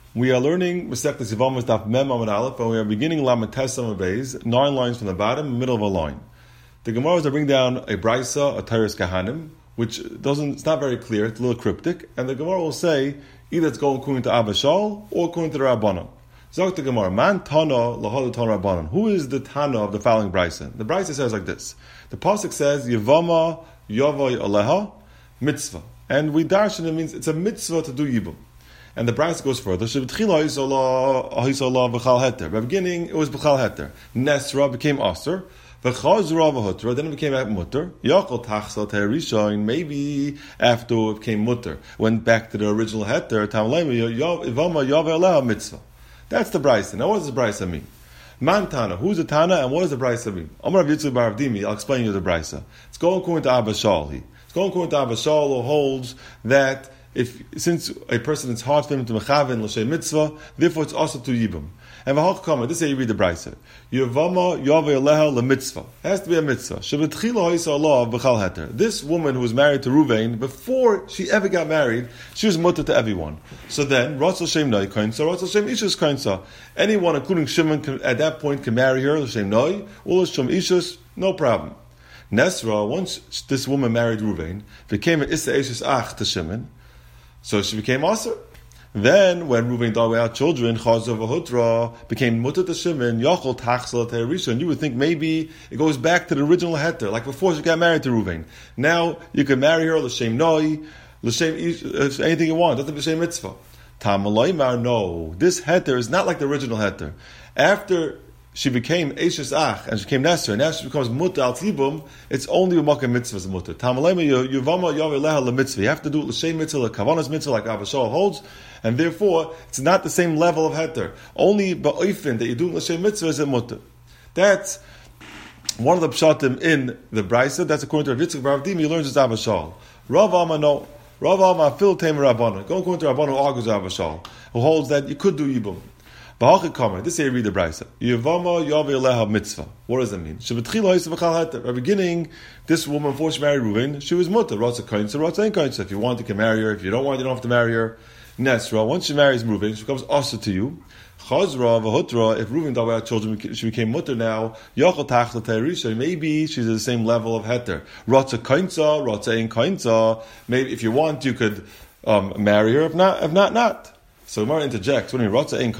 We are learning Masechtas Yevamos Daf Mem Amud Aleph, and we are beginning Lamed Tes Amud Beis, 9 lines from the bottom, middle of a line. The Gemara is to bring down a Brisa, a Teiros Kahanim, which it's not very clear, it's a little cryptic, and the Gemara will say either it's going according to Abba Shaul or according to the Rabbanon. Zok the Gemara, Man Tana Lahadu Tana Rabbanon. Who is the Tana of the following Brisa? The Brisa says like this. The Pasuk says, Yevama Yavai Aleha Mitzvah. And we darshan, it means it's a mitzvah to do Yibum. And the Brisa goes further. By the beginning, it was B'chal Heter. Nesra became Aser. V'chazra v'hutra. Then it became Mutter. Yachol tachsal te'erishayin. Maybe after it became Mutter, went back to the original Heter. Ivama yaveh aleha mitzvah. That's the Brisa. Now, what does the Brisa mean? Man Tana. Who's the Tana and what does the Brisa mean? Amar Rav Yitzchak bar Avdimi. I'll explain you the Brisa. It's going according to Abba Shaul. It's going according to Abba Shaul, who holds that since a person, it's hard for him to mechaven l'shem mitzvah, therefore it's also to yibum. And v'hachkama, this is how you read the Brisa. Yevama yaveh aleha lemitzvah. It has to be a mitzvah. Shebetchila ha'isa Allah b'chal heter. This woman who was married to Ruvain, before she ever got married, she was mutter to everyone. So then, Ratzal Shem Noi kainsa, Ratzal Shem Ishus kainsa. Anyone, including Shimon, at that point can marry her, l'shem Noi, or l'shem Ishus, no problem. Nesra, once this woman married Ruvain, became an Issa Ishus Ach to Shimon, so she became Aser. Then, when Reuven died without children, Chazor v'Hutra became Mutter to Shimon, Yachol Tachsel Te'erisha. You would think maybe it goes back to the original Heter, like before she got married to Reuven. Now, you can marry her, L'Shem Noi, L'Shem anything you want, doesn't L'Shem Mitzvah. Tam Aloymar, no. This Heter is not like the original Heter. After she became Eishes Ach, and she became Nesser, and now she becomes Mutter al Tibum, it's only Umakah Mitzvah's Mutter. Tamalema Yuvama Yaveh Le Mitzvah. You have to do L'Shem Mitzvah, Kavanas Mitzvah, like Abba Shaul holds, and therefore, it's not the same level of Heter. Only Ba'oifin that you do L'Shem Mitzvah is a Mutter. That's one of the Pshatim in the Brisa. That's according to Rav Yitzchak bar Avdimi, he learns as Abba Shaul. Rav Amma, no. Rav Amma, Fil Tamer Rabbanon. Go according to Rabbanon who argues Abba Shaul, who holds that you could do Yibum. This is how you read the Brisa. Yevama yaveh aleha mitzvah. What does that mean? At the beginning, this woman, before she married Reuven, she was mutter. Ratza kainsa, ratza ain't kainsa. If you want, you can marry her. If you don't want, you don't have to marry her. Nesra, once she marries Reuven, she becomes aser to you. Chazra v'hutra, if Reuven died without children, she became mutter now. Yachol tachla te'erisha, maybe she's at the same level of heter. Ratza kainsa, ratza ain't kainsa. Maybe if you want, you could marry her. If not. So Gemara interjects, when you have to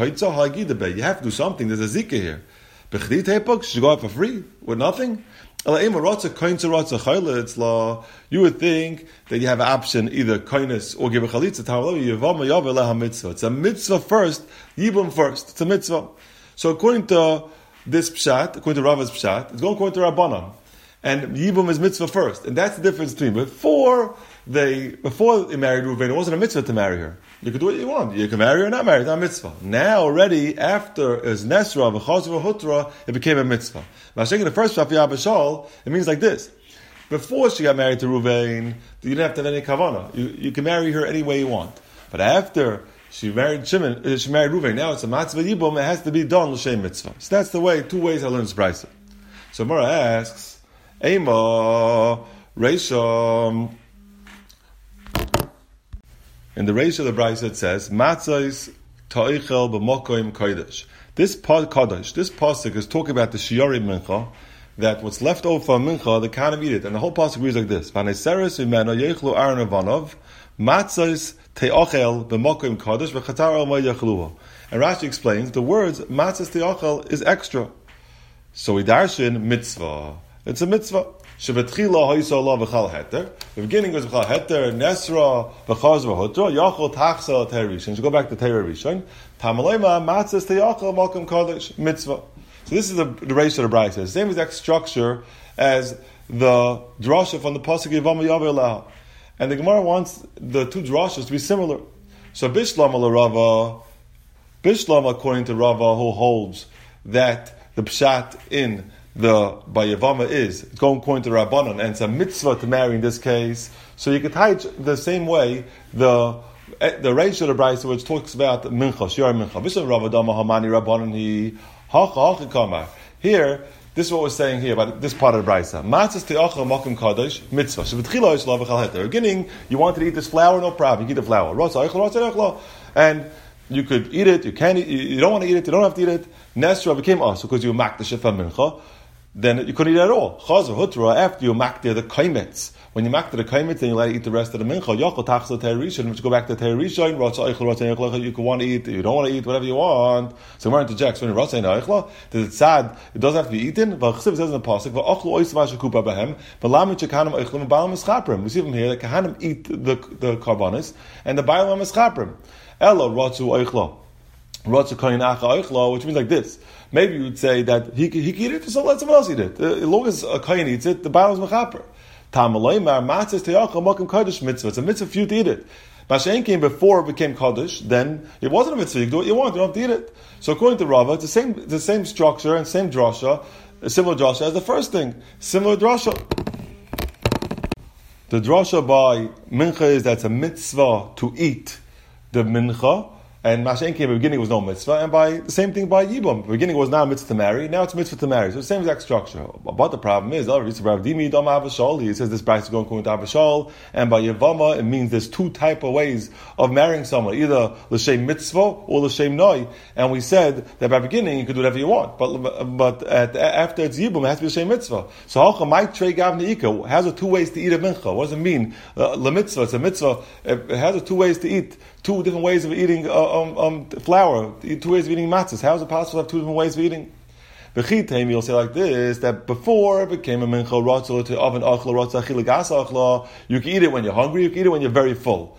do something, there's a zikah here. She should go out for free, with nothing. You would think that you have an option, either kindness or give a chalitza. It's a mitzvah first, yibum first. It's a mitzvah. So according to this pshat, according to Rava's pshat, it's going according to Rabbanan. And yibum is mitzvah first. And that's the difference between. Before they married Reuven, it wasn't a mitzvah to marry her. You could do what you want. You can marry her or not marry her. It's not a mitzvah. Now already, after is Nesra, V'chazor v'Hutra, it became a mitzvah. Masha'ik, the first Shafi Abba Shaul, it means like this. Before she got married to Reuven, you didn't have to have any kavanah. You can marry her any way you want. But after she married Shimon, she married Reuven, now it's a matzvah yibum, it has to be done l'shem mitzvah. So that's the way, 2 ways I learned this Brisa. So Mara asks, Eima, Reisham. In the Reisha of the Brisa it says, Matzos ta'ichel b'mokoim kodesh. This pasuk is talking about the shiori mincha, that what's left over from mincha, they can't eat it. And the whole pasuk reads like this: V'neseres imeno yechlu aron avanov, matzos te'ochel b'mokoim kodesh v'chatar al ma'yechluha. And Rashi explains the words matzos te'ochel is extra. So we darshin mitzvah. It's a mitzvah. Shebetchila ha'isa Allah v'chal heter. The beginning was v'chal heter, Nesra v'chaz v'hutra, Yachol tachsa te'erishan. So go back to te'erishan. Tamalayma matzas te'yachal malkum kodesh mitzvah. So this is the Reisha of the Brisa. Same exact structure as the drasha from the pasuk Yevama yaveh aleha. And the Gemara wants the 2 drashas to be similar. So Bishlam according to Rava, who holds that the pshat in the Bayavama is it's going according to Rabbanon, and it's a mitzvah to marry in this case. So you could tie it the same way the Reish of the Brisa, which talks about mincha, shiur mincha. Here, this is what we're saying here about this part of the Brisa. Matzos te'achal makom kadosh mitzvah. Shebetchila yishlav v'chal heter. Beginning, you wanted to eat this flour, no problem. You can eat the flour. And you could eat it, you can't eat, you don't want to eat it, you don't have to eat it. Nesra became also because you mak the shefa mincha, then you couldn't eat it at all. Chazer hutra, after you mak the kaimetz. When you mak the kaimetz, then you let it eat the rest of the mincha. Yachol tachsa teirishon, which you go back to teirishon, rotza eichel, rotza eichel, you can want to eat, you don't want to eat, whatever you want. So we're into Jacks, when rotza eichel, does it sad, it doesn't have to be eaten, but Chsiv says in the pasuk, v'ochlu oisva shekupa behem, v'lamu chekanim eichel, v'balam eschaprim. We see from here that kahanim eat the karbanis, and the balam eschaprim. Ella rotzu eichel. Which means like this. Maybe you would say that he can eat it, so let someone else eat it. As long as a kohen eats it, the Baal is mechaper. Tamaleimar matzah teyachal makom kodesh mitzvah. It's a mitzvah for you to eat it. Mashen came before it became kodesh, then it wasn't a mitzvah. You can do what you want, you don't have to eat it. So according to Rava, it's the same structure and same drasha, a similar drasha as the first thing. Similar drasha. The drasha by mincha is that it's a mitzvah to eat the mincha. And Mashen came, in the beginning was no mitzvah, and by the same thing by Yibum. The beginning was not a mitzvah to marry, now it's a mitzvah to marry. So the same exact structure. But the problem is, he says this price is going to Avashol, and by Yavama, it means there's two type of ways of marrying someone, either l'shem mitzvah or l'shem noi. And we said that by beginning you could do whatever you want, but after it's Yibum, it has to be l'shem mitzvah. So how come trei gav neika? It has two ways to eat a mincha. What does it mean? The mitzvah, it's a mitzvah. It has two ways to eat. Two different ways of eating flour, 2 ways of eating matzahs. How is it possible to have 2 different ways of eating? B'chitem, you'll say like this, that before it became a mincha rotzah to oven achla rotzah achila gas achla, you can eat it when you're hungry, you can eat it when you're very full.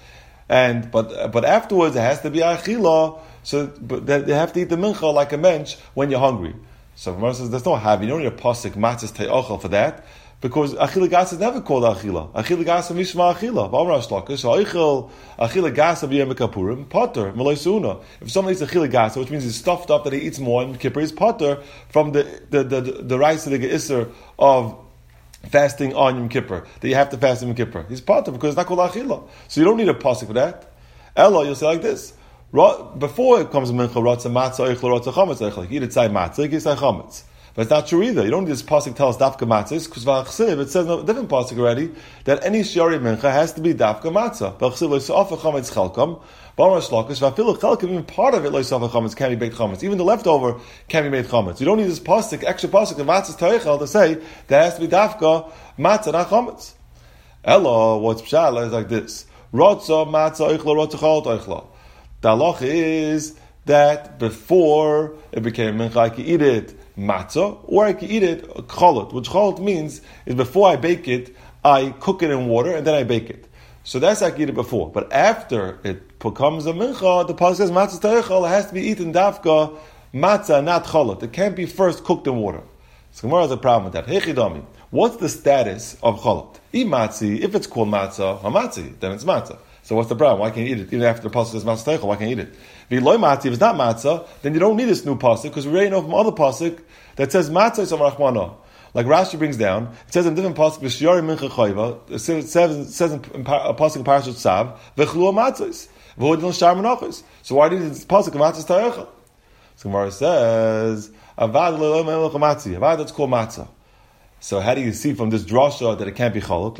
But afterwards it has to be achila, so but they have to eat the mincha like a mensch when you're hungry. So Gemara says there's no havi, you don't need a pasuk matzahs te'ochel for that. Because achila gas is never called achila. Achila gas is mishma achila. V'amar Shlakish, so achila gas of Yom Kippurim, potter, malay suuna. If someone eats achila gas, which means he's stuffed up that he eats more in Kippur, he's potter from the rice of the geisser of fasting on Yom Kippur, that you have to fast in Yom Kippur. He's potter because it's not called achila. So you don't need a pasuk for that. Ella, you'll say like this. Before it comes to mincha, rotza matzah, eichel, rotza chametz, eichel. You eat it say matzah, you say chametz. But it's not true either. You don't need this pasuk tell us dafka matzah, because v'achsiv it says a different pasuk already that any shiari mincha has to be dafka matzah. V'achsiv loisafa chametz chalkam, b'amar shlakish v'afilu chalkam, even part of it loisafa chametz can be baked chametz. Even the leftover can be made chametz. You don't need this pasuk, extra pasuk of matzah's teichel to say that has to be dafka matzah, not chametz. Ella, what's pshala is like this: rotza matzah eichla, rotza chalot eichla. The halach is that before it became mincha, I can eat it matzah, or I can eat it cholot, which cholot means is before I bake it, I cook it in water and then I bake it. So that's I can eat it before. But after it becomes a mincha, the pasuk says matzah teichel, it has to be eaten dafka matzah, not cholot. It can't be first cooked in water. So Gemara has a problem with that. Hey chidami, what's the status of cholot? Matzi, if it's called matzah, hamatzi, then it's matzah. So what's the problem? Why can't you eat it? Even after the pasuk says matzah teichel, why can't you eat it? If it's not matzah, then you don't need this new pasuk, because we already know from other pasuk that says matzah is rachmana. Like Rashi brings down, it says in different pasuk v'shiyari mincha chayva. It says in a pasuk in Parashat Tzav v'chlu matzahs v'hodil shar menachos. So why did this pasuk matzah teichel? So Gemara says avad le'lo melech matzah. Avad that's called matzah. So how do you see from this drasha that it can't be chalot?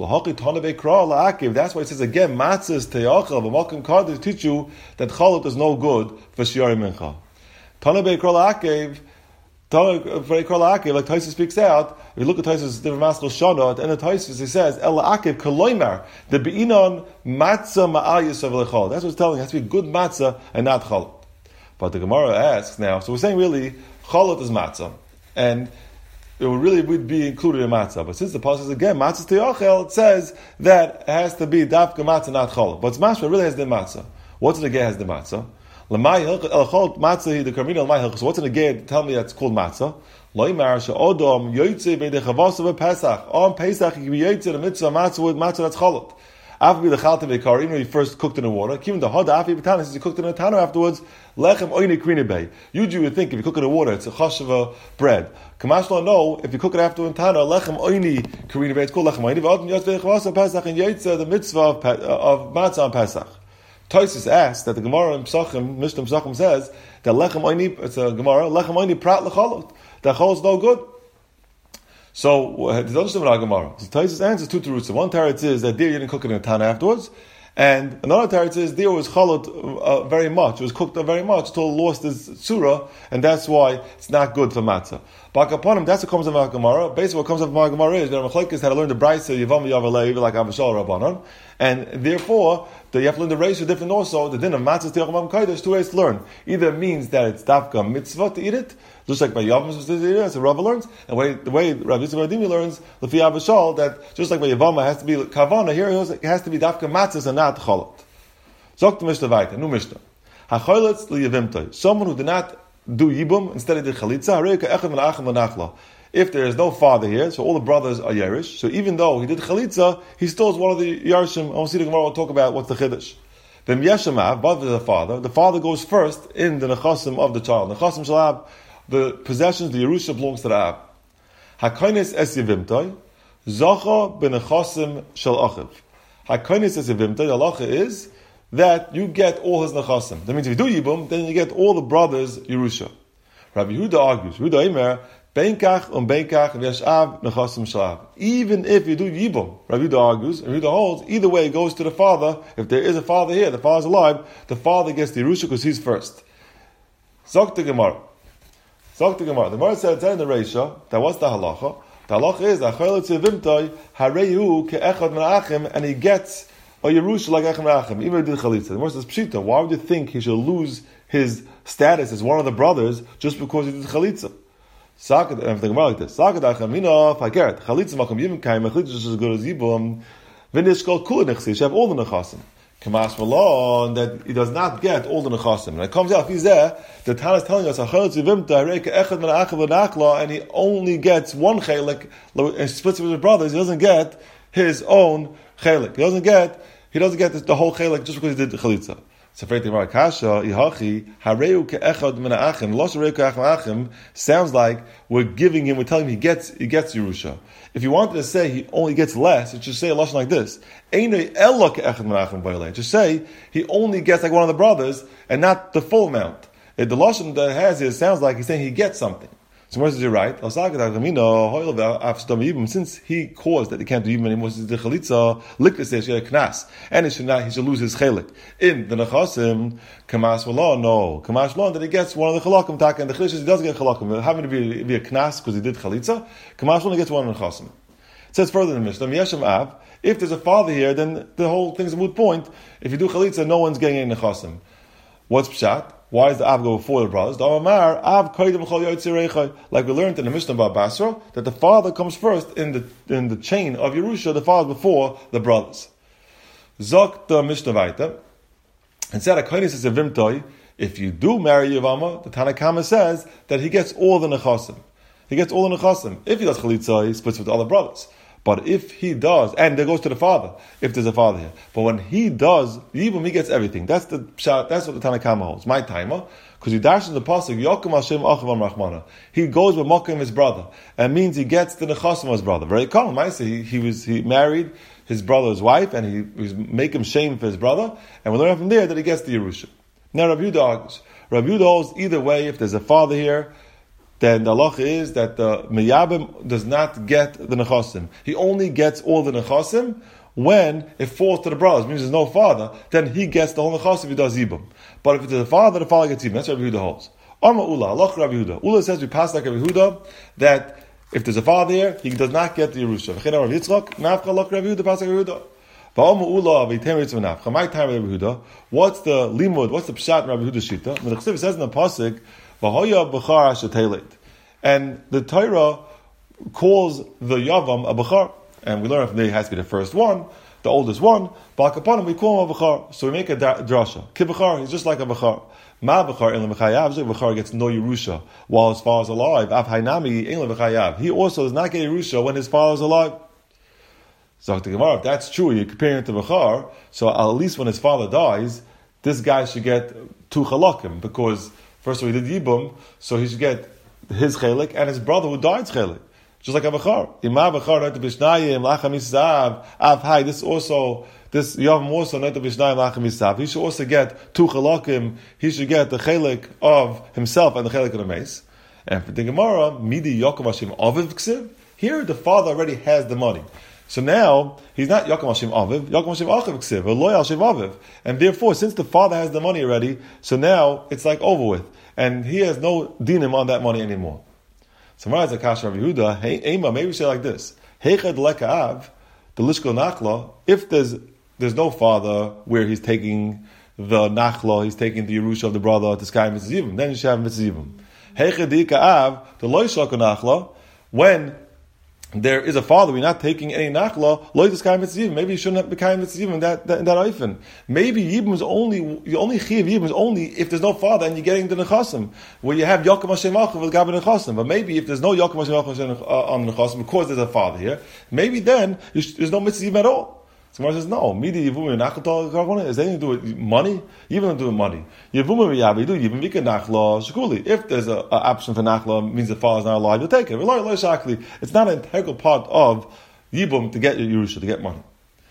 That's why it says again, matzah is teyachal, v'malkim kar to teach you that chalot is no good for shiari mincha. Tanabei kral akev, like Taisus speaks out, if you look at Taisus' different maskal shana, at the end of Taisus he says, el akev kaloimar, the be'inon matzah ma'al yisav lechal. That's what it's telling, it has to be good matzah and not chalot. But the Gemara asks now, so we're saying really, chalot is matzah, and it would be included in matzah. But since the pasuk says again, matzah teyachel, it says that it has to be dafka matzah, not cholot. But it's mashma really has the matzah. What's in the gay has the matzah? L'may hilchot matzah the karmina l'may hilchot. So what's in the gay? Tell me that's called matzah. Loymar she'odom yoytze beidechavasa v'pesach. On Pesach you can be yoytze the mitzvah matzah with matzah that's cholot. After the chalta v'kar, even when you first cooked it in water, even the hada after you since you cooked it in a tano afterwards, lechem oini krina bay. Usually you would think if you cook it in water, it's a chashava bread. Kamashla, no, if you cook it after in tano, lechem oini krina bay, it's called lechem oini. V'odin yotz v'chvasa pesach and yoytze the mitzvah of matzah on Pesach. Tosis asks that the Gemara in Pesachim, Mishnah Pesachim says that lechem oini, it's a Gemara, lechem oini prat lecholot. That cholot is no good. So, the Gemara. So Taisus answers two roots. One teretz is that there you didn't cook it in a tana afterwards, And another teretz is there was chalot very much. It was cooked very much until it lost its tzura, and that's why it's not good for matzah. But upon him, that's what comes from Gemara. Basically, what comes from Gemara is that Machlekes had to learn the Brisa Yavam Yavalei like Avashal Rabbanon, and therefore you have to learn the ratio different also. The din of matzah Tiacham Kodesh, two ways to learn. Either it means that it's dafka mitzvah to eat it, just like by Yavam to eat it, as the Rava learns, and the way Rabbi Yisrael Adimi learns Lefi Avashal that just like by Yavam has to be kavana, here it has to be dafka matzah and not cholot. Zok the Mishnah Vaita, new Mishnah. Hacholetz liyavimtoi. Someone who did not do yibum instead of the chalitza. If there is no father here, so all the brothers are yerish. So even though he did chalitza, he still is one of the yarishim. And we'll see the Gemara will talk about what's the chiddush. Then yeshamav, but the father goes first in the nechasim of the child. Nechasim shalab, the possessions, the yerusha belongs to the ab. Hakoines es yivimtoi, zacha benechasim shel achiv. Hakoines es yivimtoi, the halacha is that you get all his nechasim. That means if you do yibum, then you get all the brothers yerusha. Rabbi Yehuda argues, Yehuda Eimer, benkach benkach v'yashav nechasim shalav. Even if you do yibum, Rabbi Yehuda argues, and Yehuda holds, either way it goes to the father. If there is a father here, the father's alive, the father gets the yerusha because he's first. Zok the Gemara. The Gemara said in the Reisha, that was the halacha. The halacha is, acholetz yevimtoi, hareyu ke'echad menachim, and he gets a Yerusha like Echem Rachim, even if he did Chalitza. The Gemara says, Pshita, why would you think he should lose his status as one of the brothers just because he did Chalitza? Sakad, and if the Gemara like this, Sakad Achamina, Fakert, Chalitza Makam Yim Kaim, Chalitza is as good as Yibum, Vinishkal Kula Nechsi, you should have all the Nechasim. Kamash Malon, that he does not get all the Nechasim. And it comes out, if he's there, the Tana is telling us, and he only gets one Chelik, and splits it with his brothers, he doesn't get his own chelik. He doesn't get the whole chelik just because he did the chalitza. So Freit Gemara Kasha Ihachi Hareu ke'echad min ha'achim Los Hareu ke'achim sounds like we're telling him he gets Yerusha. If you wanted to say he only gets less, it should say a lashon like this: Einei ella ke'echad min ha'achim b'yolei. Just say he only gets like one of the brothers and not the full amount. The lashon that has here sounds like he's saying he gets something. So where is he right? Since he caused that he can't do even anymore, the chalitza liquid says he had a knas, and he should lose his chelik in the nechasim. Kamash malon that he gets one of the chalakim taka, and the chiddush he doesn't get chalakim. Having to be a knas because he did chalitza. Kamash malon gets one of the nechasim. It says further in the Mishnah, Yeshem Av. If there's a father here, then the whole thing's a moot point. If you do chalitza, no one's getting any nechasim. What's pshat? Why does the Av go before the brothers? Like we learned in the Mishnah about Basra, that the father comes first in the chain of Yerusha, the father before the brothers. Zok the Mishnah Vaita, and said, if you do marry Yavama, the Tanakama says that he gets all the Nechasim. If he does Chalitza, he splits with the other brothers. But if he does, and there goes to the father, if there's a father here. But when he does, Yibum, he gets everything. That's what the Tanakama holds. My timer, because he dashes in the pasuk, Yokim Hashem Achavam Rachmana. He goes with Mokim his brother, and means he gets the Nechasim of his brother. Very common. I say he married his brother's wife, and he was making shame for his brother, and we learn from there that he gets the Yerusha. Now Rabbi Yehuda argues. Rabbi Yehuda holds either way. If there's a father here, then the halacha is that the Meyabim does not get the Nechasim. He only gets all the Nechasim when it falls to the brothers. It means there's no father, then he gets the whole Nechasim if he does Yibum. But if it's a father, the father gets Yibum. That's what Rabbi Yehuda holds. Amma Ula, halacha Rabbi Yehuda. Ula says we pass like Rabbi Yehuda that if there's a father here, he does not get the Yerusha. V'chein Rabbi Yitzchak, nafcha halacha Rabbi Yehuda, pass like Rabbi Yehuda. V'amma Ula, v'yitem ritzvah nafcha. My time Rabbi Yehuda. What's the limud? What's the pshat in Rabbi Yehuda's shita? The Chsiv says in the pasuk, v'hoya b'char ashetelet. And the Torah calls the Yavam a Bechar. And we learn from there he has to be the first one, the oldest one. But upon him we call him a Bechar. So we make a drasha. Ki Bechar, he's just like a Bechar. Ma Bechar, Ein Le'Mechayav, Bechar gets no Yerusha while his father is alive. Av Hainami, Ein Le'Mechayav. He also does not get Yerusha when his father is alive. So if that's true, you're comparing it to Bechar, so at least when his father dies, this guy should get two Chalakim. Because first of all he did Yibum, so he should get his chelik and his brother who died's chelik, just like a bechar. Ima bechar not to bishnayim lachem isav avhai. This yavam also not to bishnayim lachem isav. He should also get two chalakim. He should get the chelik of himself and the chelik of the mace. And for the Gemara, midi yokem Hashem aviv ksiv. Here the father already has the money. So now he's not Yaakov Hashem Aviv, Yaakov Hashem Achiv Ksiv, or Loy Hashem Aviv. And therefore, since the father has the money already, so now it's like over with. And he has no dinim on that money anymore. So Mara Zakash Rav Yehuda, hey, Ema, maybe we say like this. Heichad Leka Av, the Lishko Nachla, if there's no father where he's taking the Nachla, he's taking the Yerusha of the brother to Sky Mitzvah Yivim, then you should have Mitzvah Yivim. Heichad Dika Av, the Loy Shako Nachla, when there is a father, we're not taking any nachla, loy this kaim mitzvah. Maybe you shouldn't have become mitzvah in that oifen. Maybe yibum is only chiv yibum is only if there's no father and you're getting the nechasim, where you have Yaakov Hashem Achiv with Gabi nechasim. But maybe if there's no Yaakov Hashem Achiv on the nechasim because there's a father here, maybe then there's no mitzvah at all. So Gemara says, no, midi yivum nachal karbonis is anything to do with money, even to do with money. Yivum yavi do yivum vika nachla shkuli. If there's an option for nachla, means the father's not alive, you'll take it. It's not an integral part of yibum to get your Yerusha, to get money.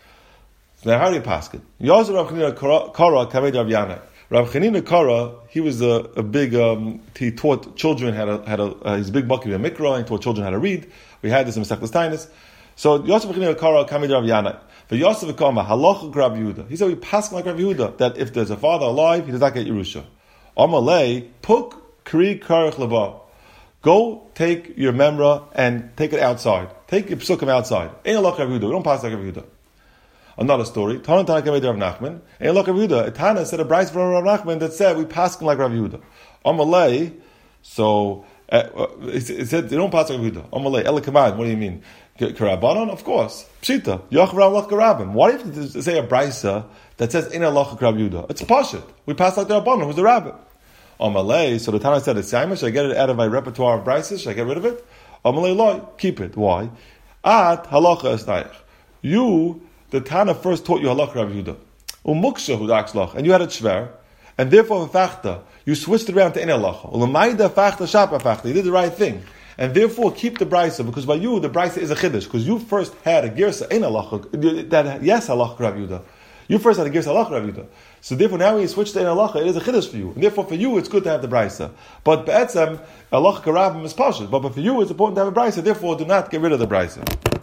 So now how do you pass it? Yazir Rav Chanina Kara Kamed Rav Yanai. Rav Chanina Kara, he was a big. He taught children he's a big bucket of mikra, and he taught children how to read. We had this in Masechtas Tainis. So Yosef Rav Chanina Kara Kamed Rav Yanai. But Yosef Kama halacha Rav Yehuda. He said we pass like Rav Yehuda that if there's a father alive, he does not get Yerusha. Amalei puk kri karich leva. Go take your memra and take it outside. Take your psukim outside. Ain't halacha Rav Yehuda. We don't pass like Rav Yehuda. Another story. Tana Kamed Rav Nachman. Ain't halacha Rav Yehuda. Tana said a brayz from Rav Nachman that said we pass like Rav Yehuda. Amalei. So it said they don't pass like Rav Yehuda. Amalei Elikamad. What do you mean? Karabanon, of course. Pshita. Yochrav lach karabim. Why do you have to say a brisa that says in Allah Rav Yehuda? It's pashit. We pass like the Rabbanon. Who's the rabbi? Amalei. So the Tana said, "It's Simon. Should I get it out of my repertoire of brises? Should I get rid of it?" Amalei loy. Keep it. Why? At halacha esnayich. You, the Tana first taught you halacha Rav Yehuda. Umuksha hu dakslach, and you had a shver, and therefore v'fachta, you switched it around to in halacha. Ulamaida fachta shapa fachta. You did the right thing. And therefore, keep the brisa, because by you, the brisa is a chiddush. Because you first had a girsa in halacha, that yes, halacha Rav Yehuda. You first had a girsa halacha Rav Yehuda. So therefore, now when you switch to in halacha, it is a chiddush for you. And therefore, for you, it's good to have the brisa. But be'etzem, halacha karabim is pashut. But for you, it's important to have a brisa. Therefore, do not get rid of the brisa.